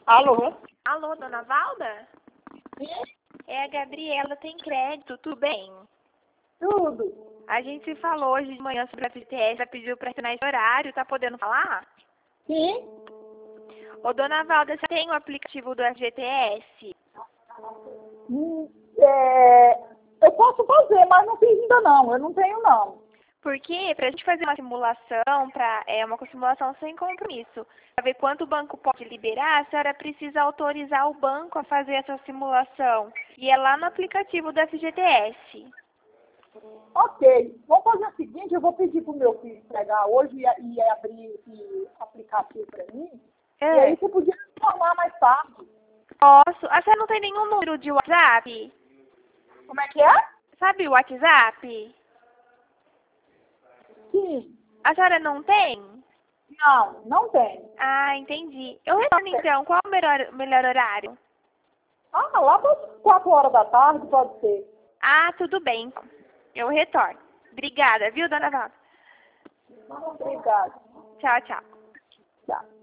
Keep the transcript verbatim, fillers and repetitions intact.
Alô? Alô, dona Valda? Sim? É a Gabriela, tem crédito, tudo bem? Tudo. A gente se falou hoje de manhã sobre a F G T S, já pediu para assinar esse horário, tá podendo falar? Sim? Ô, dona Valda, você tem o aplicativo do F G T S? Hum, é, eu posso fazer, mas não fiz ainda não. Eu não tenho não. Porque para a gente fazer uma simulação, pra, é uma simulação sem compromisso, para ver quanto o banco pode liberar, a senhora precisa autorizar o banco a fazer essa simulação. E é lá no aplicativo do F G T S. Ok. Vamos fazer o seguinte, eu vou pedir pro meu filho pegar hoje e, e abrir esse aplicativo para mim. E aí É. você podia me informar mais tarde. Posso? A senhora não tem nenhum número de WhatsApp? Como é que é? Sabe o WhatsApp? Sim. A senhora não tem? Não, não tem. Ah, entendi. Eu retorno então. Qual o melhor, melhor horário? Ah, lá para quatro horas da tarde pode ser. Ah, tudo bem. Eu retorno. Obrigada, viu, dona Valda? Obrigada. Tchau, tchau. Tchau.